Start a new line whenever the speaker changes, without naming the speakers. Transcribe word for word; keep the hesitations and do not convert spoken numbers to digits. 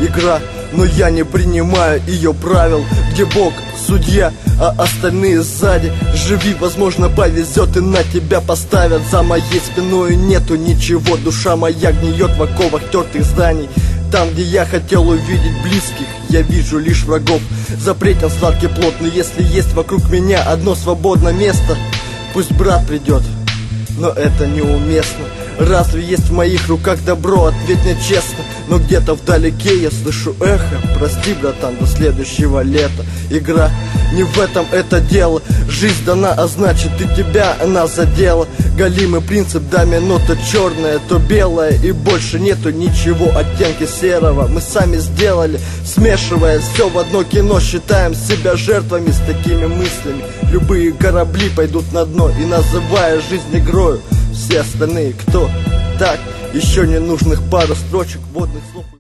игра, но я не принимаю ее правил, где Бог судья, а остальные сзади. Живи, возможно, повезет и на тебя поставят. За моей спиной нету ничего, душа моя гниет в оковах тертых зданий. Там, где я хотел увидеть близких, я вижу лишь врагов. Запретен сладкий плод, но если есть вокруг меня одно свободное место, пусть брат придет, но это неуместно. Разве есть в моих руках добро? Ответь мне честно. Но где-то вдалеке я слышу эхо. Прости, братан, до следующего лета. Игра, не в этом это дело. Жизнь дана, а значит и тебя она задела. Галимый принцип, домино то черное, то белое. И больше нету ничего оттенки серого. Мы сами сделали, смешивая все в одно кино. Считаем себя жертвами с такими мыслями. Любые корабли пойдут на дно. И называя жизнь игрою, все остальные кто? Так, еще ненужных пару строчек, водных слов.